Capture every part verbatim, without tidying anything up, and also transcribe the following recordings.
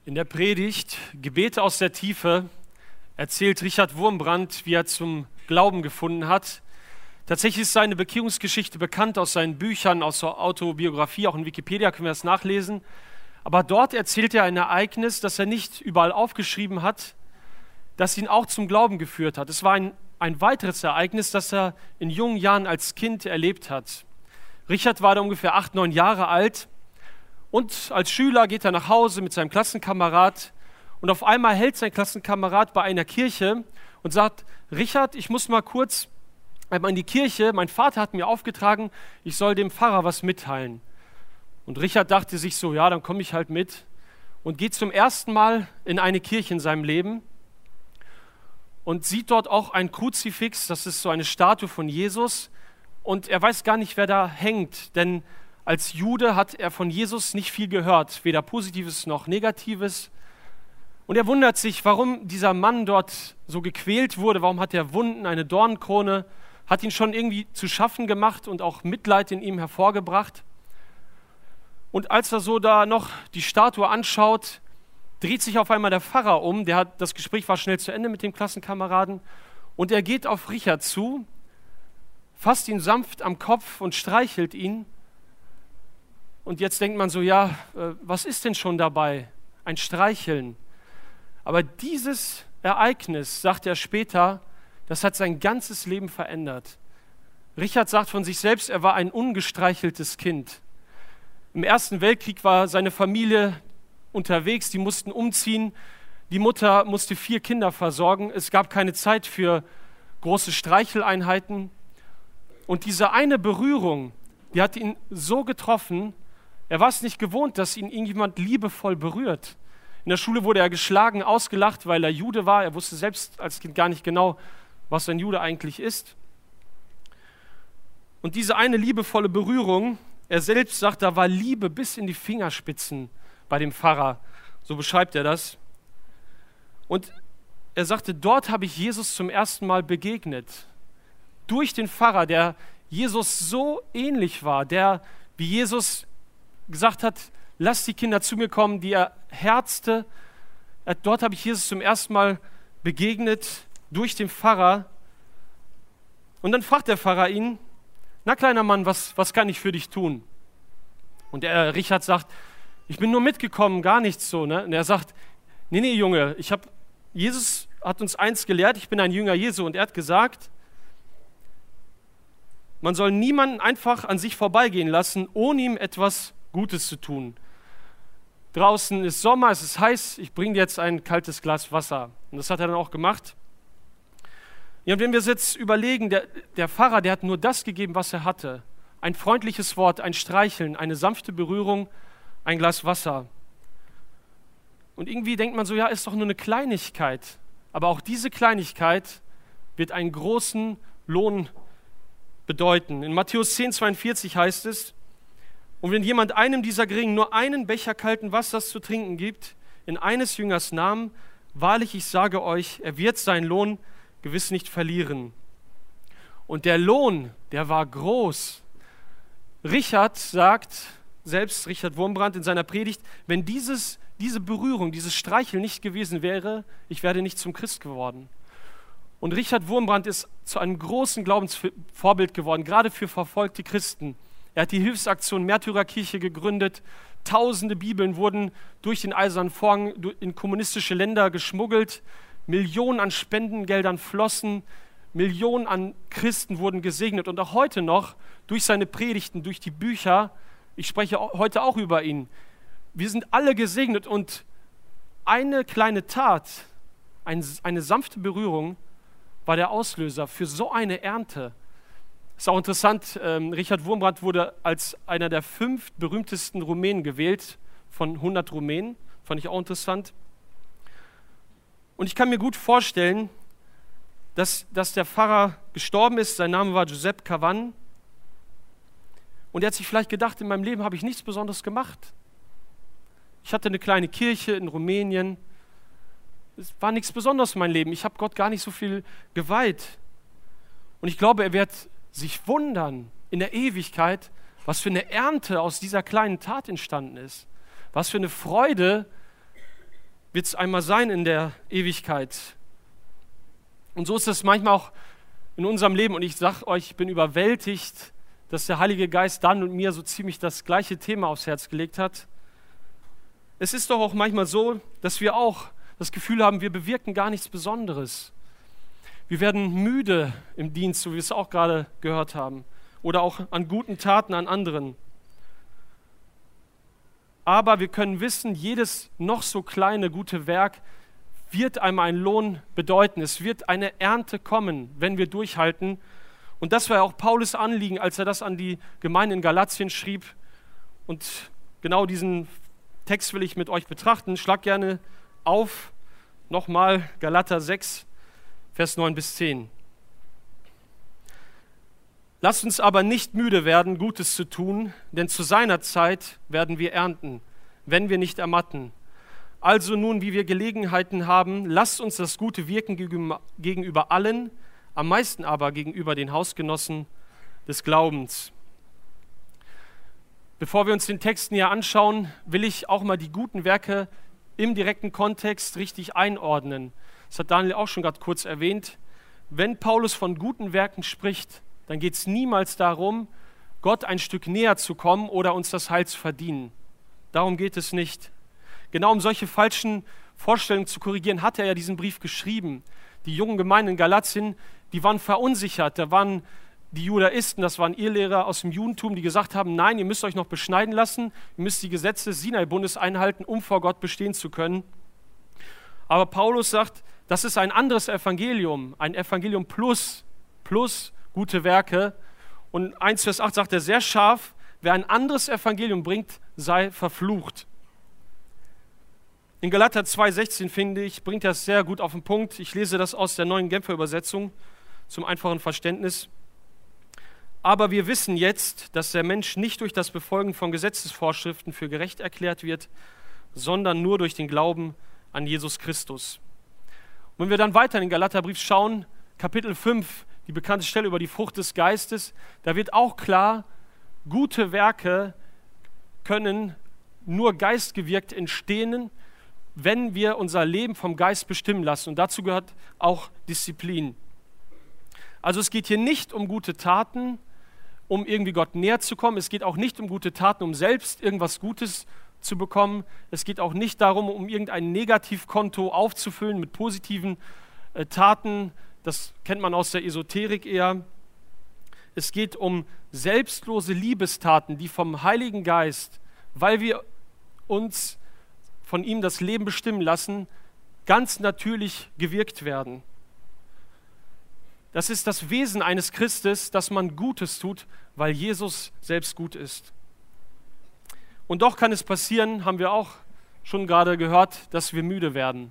In der Predigt Gebete aus der Tiefe erzählt Richard Wurmbrand, wie er zum Glauben gefunden hat. Tatsächlich ist seine Bekehrungsgeschichte bekannt aus seinen Büchern, aus der Autobiografie, auch in Wikipedia können wir das nachlesen. Aber dort erzählt er ein Ereignis, das er nicht überall aufgeschrieben hat, das ihn auch zum Glauben geführt hat. Es war ein, ein weiteres Ereignis, das er in jungen Jahren als Kind erlebt hat. Richard war da ungefähr acht, neun Jahre alt. Und als Schüler geht er nach Hause mit seinem Klassenkamerad und auf einmal hält sein Klassenkamerad bei einer Kirche und sagt, Richard, ich muss mal kurz einmal in die Kirche, mein Vater hat mir aufgetragen, ich soll dem Pfarrer was mitteilen. Und Richard dachte sich so, ja, dann komme ich halt mit und geht zum ersten Mal in eine Kirche in seinem Leben und sieht dort auch ein Kruzifix, das ist so eine Statue von Jesus und er weiß gar nicht, wer da hängt, denn als Jude hat er von Jesus nicht viel gehört, weder Positives noch Negatives. Und er wundert sich, warum dieser Mann dort so gequält wurde, warum hat er Wunden, eine Dornenkrone, hat ihn schon irgendwie zu schaffen gemacht und auch Mitleid in ihm hervorgebracht. Und als er so da noch die Statue anschaut, dreht sich auf einmal der Pfarrer um, der hat, das Gespräch war schnell zu Ende mit dem Klassenkameraden und er geht auf Richard zu, fasst ihn sanft am Kopf und streichelt ihn. Und jetzt denkt man so, ja, was ist denn schon dabei? Ein Streicheln. Aber dieses Ereignis, sagt er später, das hat sein ganzes Leben verändert. Richard sagt von sich selbst, er war ein ungestreicheltes Kind. Im Ersten Weltkrieg war seine Familie unterwegs, die mussten umziehen. Die Mutter musste vier Kinder versorgen. Es gab keine Zeit für große Streicheleinheiten. Und diese eine Berührung, die hat ihn so getroffen, er war es nicht gewohnt, dass ihn irgendjemand liebevoll berührt. In der Schule wurde er geschlagen, ausgelacht, weil er Jude war. Er wusste selbst als Kind gar nicht genau, was ein Jude eigentlich ist. Und diese eine liebevolle Berührung, er selbst sagt, da war Liebe bis in die Fingerspitzen bei dem Pfarrer. So beschreibt er das. Und er sagte, dort habe ich Jesus zum ersten Mal begegnet. Durch den Pfarrer, der Jesus so ähnlich war, der wie Jesus gesagt hat, lasst die Kinder zu mir kommen, die er herzte. Dort habe ich Jesus zum ersten Mal begegnet, durch den Pfarrer. Und dann fragt der Pfarrer ihn, na kleiner Mann, was, was kann ich für dich tun? Und der Richard sagt, ich bin nur mitgekommen, gar nichts so. Ne? Und er sagt, nee, nee, Junge, ich hab, Jesus hat uns eins gelehrt, ich bin ein Jünger Jesu. Und er hat gesagt, man soll niemanden einfach an sich vorbeigehen lassen, ohne ihm etwas Gutes zu tun. Draußen ist Sommer, es ist heiß, ich bringe dir jetzt ein kaltes Glas Wasser. Und das hat er dann auch gemacht. Ja, und wenn wir uns jetzt überlegen, der, der Pfarrer, der hat nur das gegeben, was er hatte. Ein freundliches Wort, ein Streicheln, eine sanfte Berührung, ein Glas Wasser. Und irgendwie denkt man so, ja, ist doch nur eine Kleinigkeit. Aber auch diese Kleinigkeit wird einen großen Lohn bedeuten. In Matthäus zehn, zweiundvierzig heißt es, und wenn jemand einem dieser Geringen nur einen Becher kalten Wassers zu trinken gibt, in eines Jüngers Namen, wahrlich, ich sage euch, er wird seinen Lohn gewiss nicht verlieren. Und der Lohn, der war groß. Richard sagt, selbst Richard Wurmbrand in seiner Predigt, wenn dieses, diese Berührung, dieses Streicheln nicht gewesen wäre, ich wäre nicht zum Christ geworden. Und Richard Wurmbrand ist zu einem großen Glaubensvorbild geworden, gerade für verfolgte Christen. Er hat die Hilfsaktion Märtyrerkirche gegründet. Tausende Bibeln wurden durch den Eisernen Vorhang in kommunistische Länder geschmuggelt. Millionen an Spendengeldern flossen. Millionen an Christen wurden gesegnet. Und auch heute noch, durch seine Predigten, durch die Bücher, ich spreche heute auch über ihn, wir sind alle gesegnet. Und eine kleine Tat, eine, eine sanfte Berührung, war der Auslöser für so eine Ernte. Ist auch interessant, ähm, Richard Wurmbrand wurde als einer der fünf berühmtesten Rumänen gewählt, von hundert Rumänen, fand ich auch interessant. Und ich kann mir gut vorstellen, dass, dass der Pfarrer gestorben ist, sein Name war Josep Cavan, und er hat sich vielleicht gedacht, in meinem Leben habe ich nichts Besonderes gemacht. Ich hatte eine kleine Kirche in Rumänien, es war nichts Besonderes in meinem Leben, ich habe Gott gar nicht so viel geweiht. Und ich glaube, er wird sich wundern in der Ewigkeit, was für eine Ernte aus dieser kleinen Tat entstanden ist. Was für eine Freude wird es einmal sein in der Ewigkeit. Und so ist es manchmal auch in unserem Leben. Und ich sage euch, ich bin überwältigt, dass der Heilige Geist dann und mir so ziemlich das gleiche Thema aufs Herz gelegt hat. Es ist doch auch manchmal so, dass wir auch das Gefühl haben, wir bewirken gar nichts Besonderes. Wir werden müde im Dienst, so wie wir es auch gerade gehört haben. Oder auch an guten Taten an anderen. Aber wir können wissen, jedes noch so kleine gute Werk wird einmal einen Lohn bedeuten. Es wird eine Ernte kommen, wenn wir durchhalten. Und das war ja auch Paulus' Anliegen, als er das an die Gemeinde in Galatien schrieb. Und genau diesen Text will ich mit euch betrachten. Schlag gerne auf, nochmal Galater sechs, Vers neun bis zehn. Lasst uns aber nicht müde werden, Gutes zu tun, denn zu seiner Zeit werden wir ernten, wenn wir nicht ermatten. Also nun, wie wir Gelegenheiten haben, lasst uns das Gute wirken gegenüber allen, am meisten aber gegenüber den Hausgenossen des Glaubens. Bevor wir uns den Text näher anschauen, will ich auch mal die guten Werke im direkten Kontext richtig einordnen. Das hat Daniel auch schon gerade kurz erwähnt. Wenn Paulus von guten Werken spricht, dann geht es niemals darum, Gott ein Stück näher zu kommen oder uns das Heil zu verdienen. Darum geht es nicht. Genau um solche falschen Vorstellungen zu korrigieren, hat er ja diesen Brief geschrieben. Die jungen Gemeinden in Galatien, die waren verunsichert. Da waren die Judaisten, das waren Irrlehrer aus dem Judentum, die gesagt haben, nein, ihr müsst euch noch beschneiden lassen, ihr müsst die Gesetze des Sinai-Bundes einhalten, um vor Gott bestehen zu können. Aber Paulus sagt, das ist ein anderes Evangelium, ein Evangelium plus, plus gute Werke. Und eins Vers acht sagt er sehr scharf, wer ein anderes Evangelium bringt, sei verflucht. In Galater zwei sechzehn, finde ich, bringt er es sehr gut auf den Punkt. Ich lese das aus der neuen Genfer Übersetzung zum einfachen Verständnis. Aber wir wissen jetzt, dass der Mensch nicht durch das Befolgen von Gesetzesvorschriften für gerecht erklärt wird, sondern nur durch den Glauben an Jesus Christus. Und wenn wir dann weiter in den Galaterbrief schauen, Kapitel fünf, die bekannte Stelle über die Frucht des Geistes, da wird auch klar, gute Werke können nur geistgewirkt entstehen, wenn wir unser Leben vom Geist bestimmen lassen. Und dazu gehört auch Disziplin. Also es geht hier nicht um gute Taten, um irgendwie Gott näher zu kommen. Es geht auch nicht um gute Taten, um selbst irgendwas Gutes zu bekommen. Es geht auch nicht darum, um irgendein Negativkonto aufzufüllen mit positiven äh, Taten. Das kennt man aus der Esoterik eher. Es geht um selbstlose Liebestaten, die vom Heiligen Geist, weil wir uns von ihm das Leben bestimmen lassen, ganz natürlich gewirkt werden. Das ist das Wesen eines Christes, dass man Gutes tut, weil Jesus selbst gut ist. Und doch kann es passieren, haben wir auch schon gerade gehört, dass wir müde werden.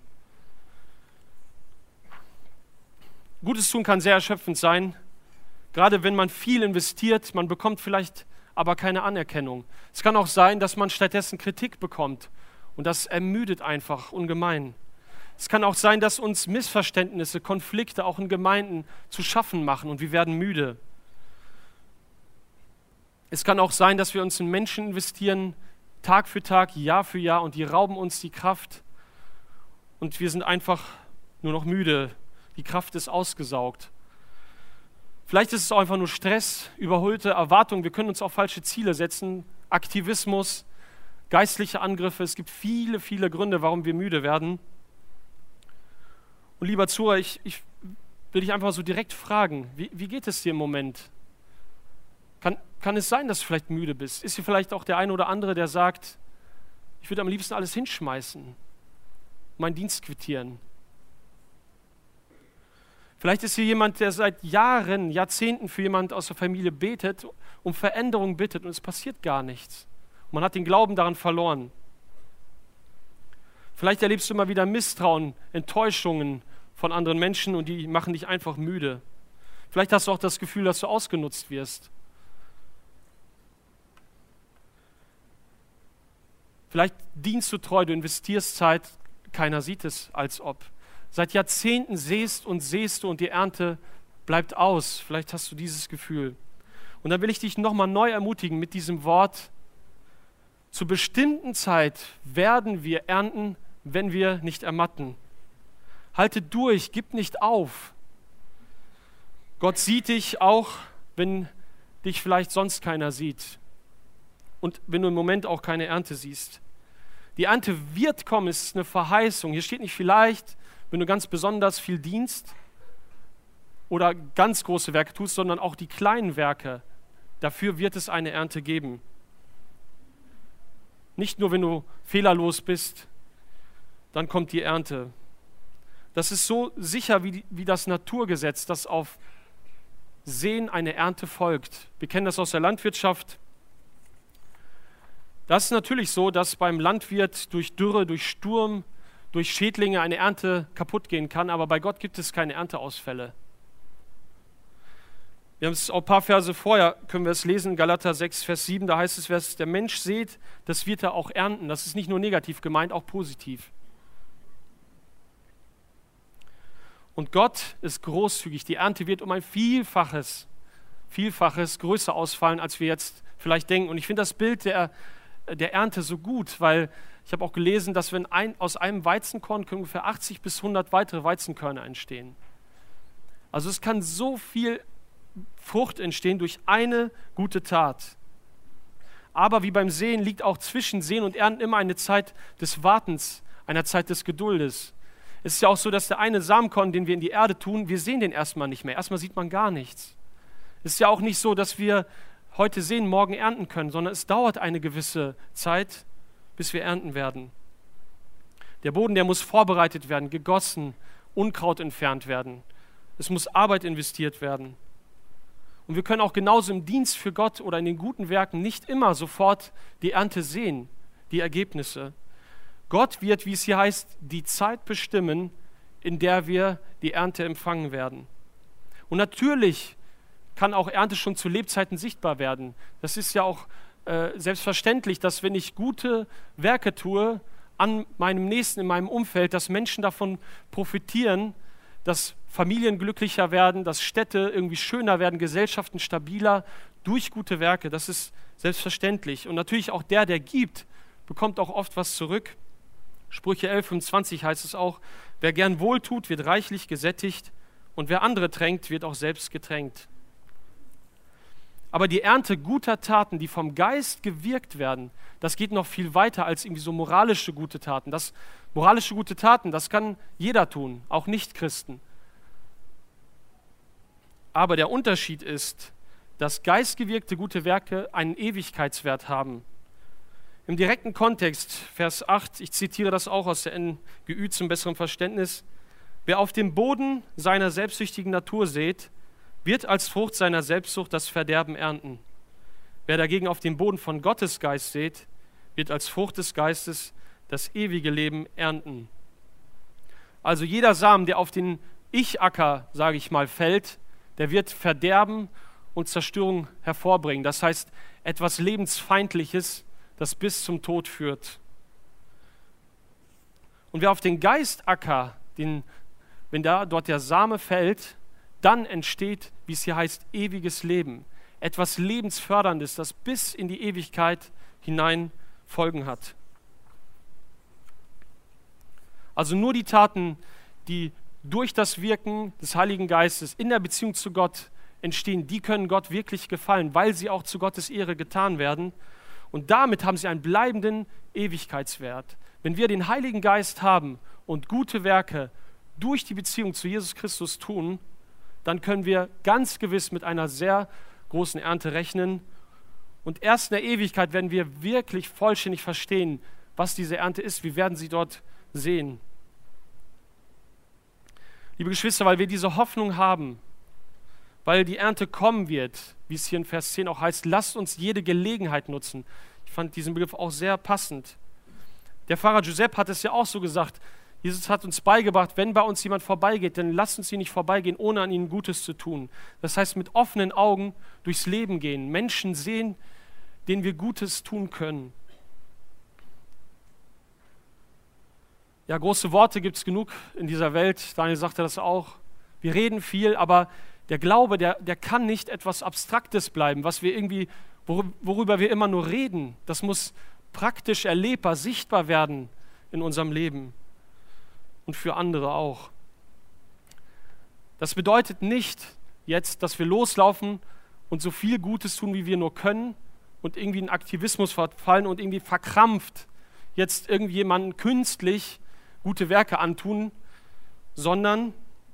Gutes tun kann sehr erschöpfend sein, gerade wenn man viel investiert, man bekommt vielleicht aber keine Anerkennung. Es kann auch sein, dass man stattdessen Kritik bekommt und das ermüdet einfach ungemein. Es kann auch sein, dass uns Missverständnisse, Konflikte auch in Gemeinden zu schaffen machen und wir werden müde. Es kann auch sein, dass wir uns in Menschen investieren, Tag für Tag, Jahr für Jahr und die rauben uns die Kraft und wir sind einfach nur noch müde. Die Kraft ist ausgesaugt. Vielleicht ist es auch einfach nur Stress, überholte Erwartungen. Wir können uns auch falsche Ziele setzen, Aktivismus, geistliche Angriffe. Es gibt viele, viele Gründe, warum wir müde werden. Und lieber Zuhörer, ich, ich will dich einfach so direkt fragen, wie, wie geht es dir im Moment? Kann, kann es sein, dass du vielleicht müde bist? Ist hier vielleicht auch der eine oder andere, der sagt, ich würde am liebsten alles hinschmeißen, meinen Dienst quittieren? Vielleicht ist hier jemand, der seit Jahren, Jahrzehnten für jemand aus der Familie betet, um Veränderung bittet und es passiert gar nichts. Man hat den Glauben daran verloren. Vielleicht erlebst du immer wieder Misstrauen, Enttäuschungen von anderen Menschen und die machen dich einfach müde. Vielleicht hast du auch das Gefühl, dass du ausgenutzt wirst. Vielleicht dienst du treu, du investierst Zeit, keiner sieht es, als ob. Seit Jahrzehnten säst und säst du und die Ernte bleibt aus. Vielleicht hast du dieses Gefühl. Und dann will ich dich nochmal neu ermutigen mit diesem Wort. Zur bestimmten Zeit werden wir ernten, wenn wir nicht ermatten. Halte durch, gib nicht auf. Gott sieht dich auch, wenn dich vielleicht sonst keiner sieht und wenn du im Moment auch keine Ernte siehst. Die Ernte wird kommen, es ist eine Verheißung. Hier steht nicht vielleicht, wenn du ganz besonders viel dienst oder ganz große Werke tust, sondern auch die kleinen Werke. Dafür wird es eine Ernte geben. Nicht nur, wenn du fehlerlos bist, dann kommt die Ernte. Das ist so sicher wie, die, wie das Naturgesetz, dass auf Sehen eine Ernte folgt. Wir kennen das aus der Landwirtschaft. Das ist natürlich so, dass beim Landwirt durch Dürre, durch Sturm, durch Schädlinge eine Ernte kaputt gehen kann, aber bei Gott gibt es keine Ernteausfälle. Wir haben es auch ein paar Verse vorher, können wir es lesen, Galater sechs, Vers sieben, da heißt es, was der Mensch sät, das wird er auch ernten. Das ist nicht nur negativ gemeint, auch positiv. Und Gott ist großzügig. Die Ernte wird um ein Vielfaches, Vielfaches größer ausfallen, als wir jetzt vielleicht denken. Und ich finde das Bild der, der Ernte so gut, weil ich habe auch gelesen, dass wenn ein, aus einem Weizenkorn können ungefähr achtzig bis hundert weitere Weizenkörner entstehen. Also es kann so viel Frucht entstehen durch eine gute Tat. Aber wie beim Säen liegt auch zwischen Säen und Ernten immer eine Zeit des Wartens, einer Zeit des Geduldes. Es ist ja auch so, dass der eine Samenkorn, den wir in die Erde tun, wir sehen den erstmal nicht mehr. Erstmal sieht man gar nichts. Es ist ja auch nicht so, dass wir heute säen, morgen ernten können, sondern es dauert eine gewisse Zeit, bis wir ernten werden. Der Boden, der muss vorbereitet werden, gegossen, Unkraut entfernt werden. Es muss Arbeit investiert werden. Und wir können auch genauso im Dienst für Gott oder in den guten Werken nicht immer sofort die Ernte sehen, die Ergebnisse. Gott wird, wie es hier heißt, die Zeit bestimmen, in der wir die Ernte empfangen werden. Und natürlich kann auch Ernte schon zu Lebzeiten sichtbar werden. Das ist ja auch äh, selbstverständlich, dass wenn ich gute Werke tue an meinem Nächsten, in meinem Umfeld, dass Menschen davon profitieren, dass Familien glücklicher werden, dass Städte irgendwie schöner werden, Gesellschaften stabiler durch gute Werke. Das ist selbstverständlich. Und natürlich auch der, der gibt, bekommt auch oft was zurück. Sprüche elf, fünfundzwanzig heißt es auch, wer gern wohltut, wird reichlich gesättigt und wer andere tränkt, wird auch selbst getränkt. Aber die Ernte guter Taten, die vom Geist gewirkt werden, das geht noch viel weiter als irgendwie so moralische gute Taten. Das moralische gute Taten, das kann jeder tun, auch Nichtchristen. Aber der Unterschied ist, dass geistgewirkte gute Werke einen Ewigkeitswert haben. Im direkten Kontext, Vers acht, ich zitiere das auch aus der N G Ü zum besseren Verständnis, wer auf dem Boden seiner selbstsüchtigen Natur sät, wird als Frucht seiner Selbstsucht das Verderben ernten. Wer dagegen auf dem Boden von Gottes Geist sät, wird als Frucht des Geistes das ewige Leben ernten. Also jeder Samen, der auf den Ich-Acker, sage ich mal, fällt, der wird Verderben und Zerstörung hervorbringen. Das heißt, etwas Lebensfeindliches, das bis zum Tod führt. Und wer auf den Geistacker, den, wenn da dort der Same fällt, dann entsteht, wie es hier heißt, ewiges Leben. Etwas Lebensförderndes, das bis in die Ewigkeit hinein Folgen hat. Also nur die Taten, die durch das Wirken des Heiligen Geistes in der Beziehung zu Gott entstehen, die können Gott wirklich gefallen, weil sie auch zu Gottes Ehre getan werden. Und damit haben sie einen bleibenden Ewigkeitswert. Wenn wir den Heiligen Geist haben und gute Werke durch die Beziehung zu Jesus Christus tun, dann können wir ganz gewiss mit einer sehr großen Ernte rechnen. Und erst in der Ewigkeit werden wir wirklich vollständig verstehen, was diese Ernte ist. Wir werden sie dort sehen. Liebe Geschwister, weil wir diese Hoffnung haben, weil die Ernte kommen wird, wie es hier in Vers zehn auch heißt, lasst uns jede Gelegenheit nutzen. Ich fand diesen Begriff auch sehr passend. Der Pfarrer Giuseppe hat es ja auch so gesagt, Jesus hat uns beigebracht, wenn bei uns jemand vorbeigeht, dann lasst uns ihn nicht vorbeigehen, ohne an ihnen Gutes zu tun. Das heißt, mit offenen Augen durchs Leben gehen, Menschen sehen, denen wir Gutes tun können. Ja, große Worte gibt es genug in dieser Welt, Daniel sagte das auch. Wir reden viel, aber der Glaube, der, der kann nicht etwas Abstraktes bleiben, was wir irgendwie, worüber wir immer nur reden. Das muss praktisch erlebbar, sichtbar werden in unserem Leben und für andere auch. Das bedeutet nicht jetzt, dass wir loslaufen und so viel Gutes tun, wie wir nur können und irgendwie in Aktivismus verfallen und irgendwie verkrampft jetzt irgendjemandem künstlich gute Werke antun, sondern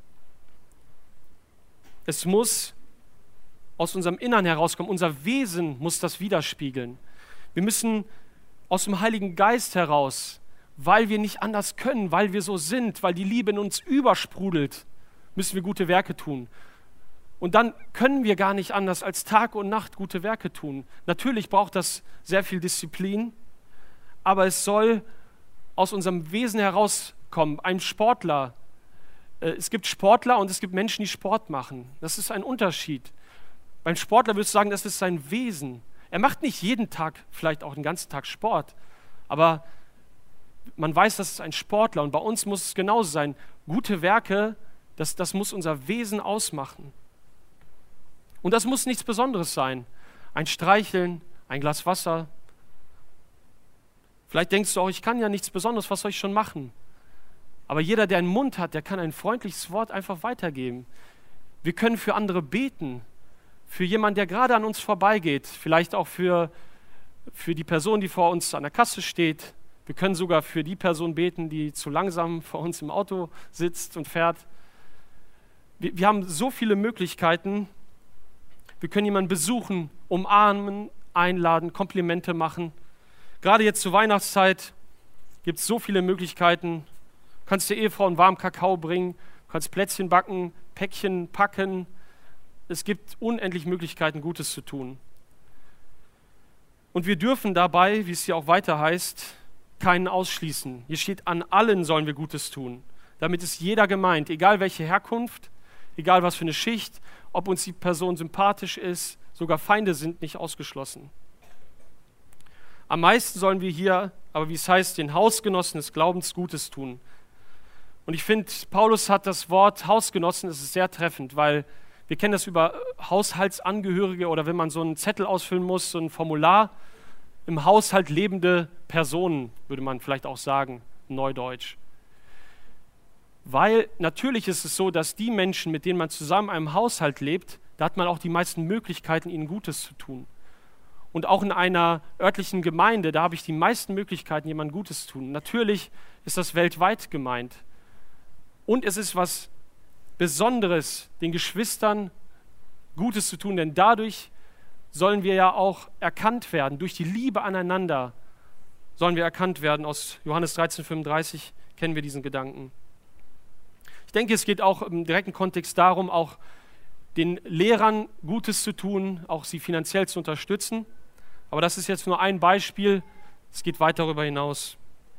es muss aus unserem Innern herauskommen. Unser Wesen muss das widerspiegeln. Wir müssen aus dem Heiligen Geist heraus, weil wir nicht anders können, weil wir so sind, weil die Liebe in uns übersprudelt, müssen wir gute Werke tun. Und dann können wir gar nicht anders als Tag und Nacht gute Werke tun. Natürlich braucht das sehr viel Disziplin, aber es soll aus unserem Wesen herauskommen. Ein Sportler, äh, es gibt Sportler und es gibt Menschen, die Sport machen. Das ist ein Unterschied. Beim Sportler würdest du sagen, das ist sein Wesen. Er macht nicht jeden Tag, vielleicht auch den ganzen Tag Sport, aber man weiß, das ist ein Sportler und bei uns muss es genauso sein. Gute Werke, das, das muss unser Wesen ausmachen. Und das muss nichts Besonderes sein. Ein Streicheln, ein Glas Wasser. Vielleicht denkst du auch, ich kann ja nichts Besonderes, was soll ich schon machen? Aber jeder, der einen Mund hat, der kann ein freundliches Wort einfach weitergeben. Wir können für andere beten. Für jemanden, der gerade an uns vorbeigeht. Vielleicht auch für, für die Person, die vor uns an der Kasse steht. Wir können sogar für die Person beten, die zu langsam vor uns im Auto sitzt und fährt. Wir, wir haben so viele Möglichkeiten. Wir können jemanden besuchen, umarmen, einladen, Komplimente machen. Gerade jetzt zur Weihnachtszeit gibt es so viele Möglichkeiten. Du kannst der Ehefrau einen warmen Kakao bringen, du kannst Plätzchen backen, Päckchen packen. Es gibt unendlich Möglichkeiten, Gutes zu tun. Und wir dürfen dabei, wie es hier auch weiter heißt, keinen ausschließen. Hier steht, an allen sollen wir Gutes tun. Damit ist jeder gemeint, egal welche Herkunft, egal was für eine Schicht, ob uns die Person sympathisch ist, sogar Feinde sind nicht ausgeschlossen. Am meisten sollen wir hier, aber wie es heißt, den Hausgenossen des Glaubens Gutes tun. Und ich finde, Paulus hat das Wort Hausgenossen, das ist sehr treffend, weil wir kennen das über Haushaltsangehörige oder wenn man so einen Zettel ausfüllen muss, so ein Formular, im Haushalt lebende Personen, würde man vielleicht auch sagen, Neudeutsch. Weil natürlich ist es so, dass die Menschen, mit denen man zusammen in einem Haushalt lebt, da hat man auch die meisten Möglichkeiten, ihnen Gutes zu tun. Und auch in einer örtlichen Gemeinde, da habe ich die meisten Möglichkeiten, jemandem Gutes zu tun. Natürlich ist das weltweit gemeint. Und es ist was Besonderes, den Geschwistern Gutes zu tun, denn dadurch sollen wir ja auch erkannt werden. Durch die Liebe aneinander sollen wir erkannt werden. Aus Johannes dreizehn fünfunddreißig kennen wir diesen Gedanken. Ich denke, es geht auch im direkten Kontext darum, auch den Lehrern Gutes zu tun, auch sie finanziell zu unterstützen. Aber das ist jetzt nur ein Beispiel. Es geht weit darüber hinaus.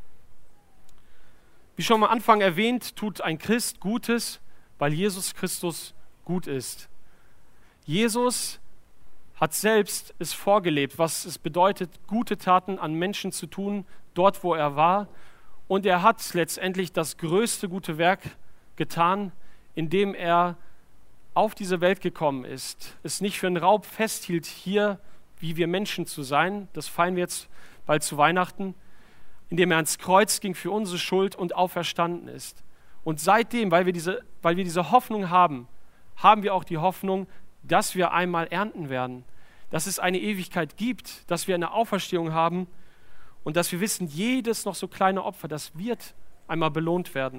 Wie schon am Anfang erwähnt, tut ein Christ Gutes, weil Jesus Christus gut ist. Jesus hat selbst es vorgelebt, was es bedeutet, gute Taten an Menschen zu tun, dort wo er war. Und er hat letztendlich das größte gute Werk getan, indem er auf diese Welt gekommen ist, es nicht für einen Raub festhielt, hier wie wir Menschen zu sein, das feiern wir jetzt bald zu Weihnachten, indem er ans Kreuz ging für unsere Schuld und auferstanden ist. Und seitdem, weil wir diese, weil wir diese Hoffnung haben, haben wir auch die Hoffnung, dass wir einmal ernten werden, dass es eine Ewigkeit gibt, dass wir eine Auferstehung haben und dass wir wissen, jedes noch so kleine Opfer, das wird einmal belohnt werden.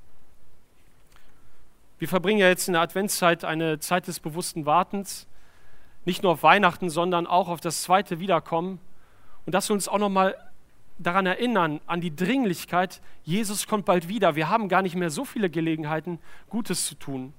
Wir verbringen ja jetzt in der Adventszeit eine Zeit des bewussten Wartens, nicht nur auf Weihnachten, sondern auch auf das zweite Wiederkommen. Und dass wir uns auch nochmal daran erinnern, an die Dringlichkeit, Jesus kommt bald wieder. Wir haben gar nicht mehr so viele Gelegenheiten, Gutes zu tun.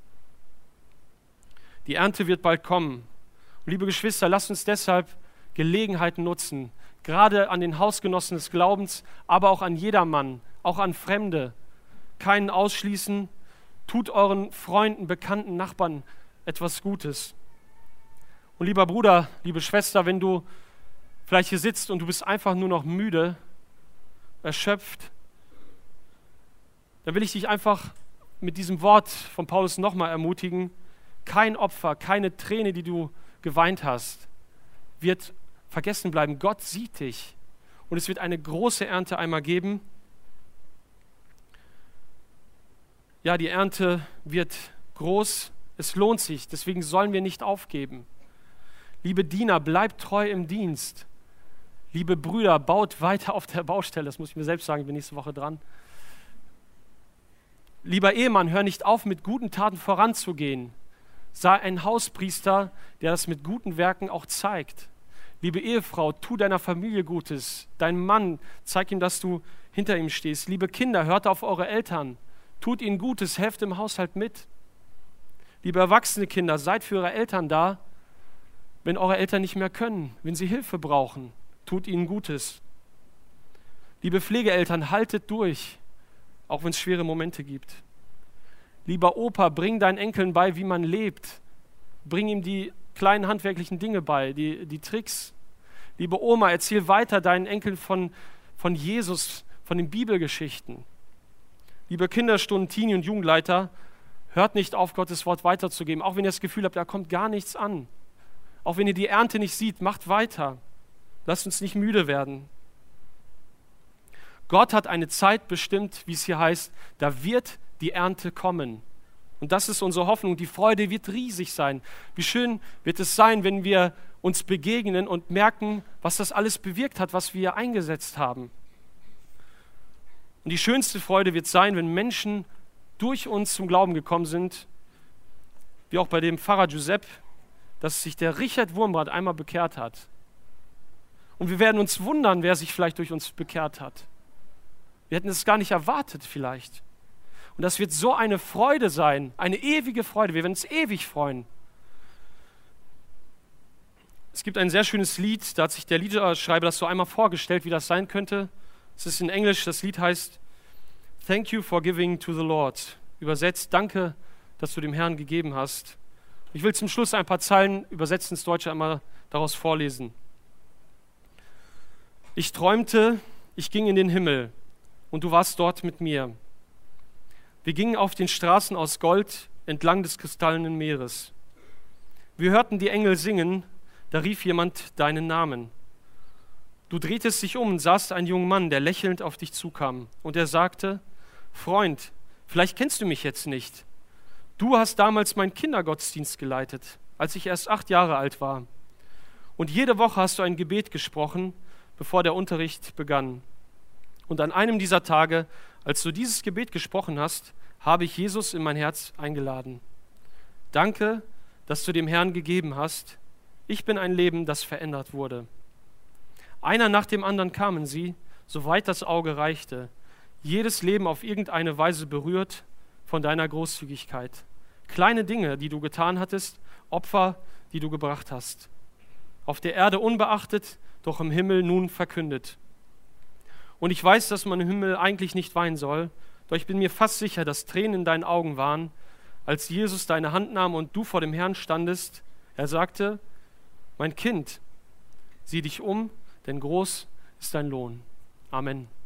Die Ernte wird bald kommen. Und liebe Geschwister, lasst uns deshalb Gelegenheiten nutzen, gerade an den Hausgenossen des Glaubens, aber auch an jedermann, auch an Fremde. Keinen ausschließen. Tut euren Freunden, Bekannten, Nachbarn etwas Gutes. Und lieber Bruder, liebe Schwester, wenn du vielleicht hier sitzt und du bist einfach nur noch müde, erschöpft, dann will ich dich einfach mit diesem Wort von Paulus nochmal ermutigen. Kein Opfer, keine Träne, die du geweint hast, wird vergessen bleiben. Gott sieht dich. Und es wird eine große Ernte einmal geben. ja, die Ernte wird groß, es lohnt sich, deswegen sollen wir nicht aufgeben. Liebe Diener, bleibt treu im Dienst. Liebe Brüder, baut weiter auf der Baustelle, das muss ich mir selbst sagen, ich bin nächste Woche dran. Lieber Ehemann, hör nicht auf, mit guten Taten voranzugehen. Sei ein Hauspriester, der das mit guten Werken auch zeigt. Liebe Ehefrau, tu deiner Familie Gutes. Dein Mann, zeig ihm, dass du hinter ihm stehst. Liebe Kinder, hört auf eure Eltern. Tut ihnen Gutes, helft im Haushalt mit. Liebe erwachsene Kinder, seid für eure Eltern da, wenn eure Eltern nicht mehr können, wenn sie Hilfe brauchen. Tut ihnen Gutes. Liebe Pflegeeltern, haltet durch, auch wenn es schwere Momente gibt. Lieber Opa, bring deinen Enkeln bei, wie man lebt. Bring ihm die kleinen handwerklichen Dinge bei, die, die Tricks. Liebe Oma, erzähl weiter deinen Enkeln von, von Jesus, von den Bibelgeschichten. Liebe Kinderstunden, Teenie- und Jugendleiter, hört nicht auf, Gottes Wort weiterzugeben, auch wenn ihr das Gefühl habt, da kommt gar nichts an. Auch wenn ihr die Ernte nicht seht, macht weiter. Lasst uns nicht müde werden. Gott hat eine Zeit bestimmt, wie es hier heißt, da wird die Ernte kommen. Und das ist unsere Hoffnung. Die Freude wird riesig sein. Wie schön wird es sein, wenn wir uns begegnen und merken, was das alles bewirkt hat, was wir eingesetzt haben. Und die schönste Freude wird sein, wenn Menschen durch uns zum Glauben gekommen sind, wie auch bei dem Pfarrer Giuseppe, dass sich der Richard Wurmbrand einmal bekehrt hat. Und wir werden uns wundern, wer sich vielleicht durch uns bekehrt hat. Wir hätten es gar nicht erwartet vielleicht. Und das wird so eine Freude sein, eine ewige Freude. Wir werden uns ewig freuen. Es gibt ein sehr schönes Lied, da hat sich der Liederschreiber das so einmal vorgestellt, wie das sein könnte. Es ist in Englisch, das Lied heißt Thank you for giving to the Lord. Übersetzt, danke, dass du dem Herrn gegeben hast. Ich will zum Schluss ein paar Zeilen übersetzt ins Deutsche einmal daraus vorlesen. Ich träumte, ich ging in den Himmel und du warst dort mit mir. Wir gingen auf den Straßen aus Gold entlang des kristallenen Meeres. Wir hörten die Engel singen, da rief jemand deinen Namen. Du drehtest dich um und sahst einen jungen Mann, der lächelnd auf dich zukam. Und er sagte, Freund, vielleicht kennst du mich jetzt nicht. Du hast damals meinen Kindergottesdienst geleitet, als ich erst acht Jahre alt war. Und jede Woche hast du ein Gebet gesprochen, bevor der Unterricht begann. Und an einem dieser Tage, als du dieses Gebet gesprochen hast, habe ich Jesus in mein Herz eingeladen. Danke, dass du dem Herrn gegeben hast. Ich bin ein Leben, das verändert wurde. Einer nach dem anderen kamen sie, soweit das Auge reichte. Jedes Leben auf irgendeine Weise berührt von deiner Großzügigkeit. Kleine Dinge, die du getan hattest, Opfer, die du gebracht hast. Auf der Erde unbeachtet, doch im Himmel nun verkündet. Und ich weiß, dass man im Himmel eigentlich nicht weinen soll, doch ich bin mir fast sicher, dass Tränen in deinen Augen waren, als Jesus deine Hand nahm und du vor dem Herrn standest. Er sagte, mein Kind, sieh dich um, denn groß ist dein Lohn. Amen.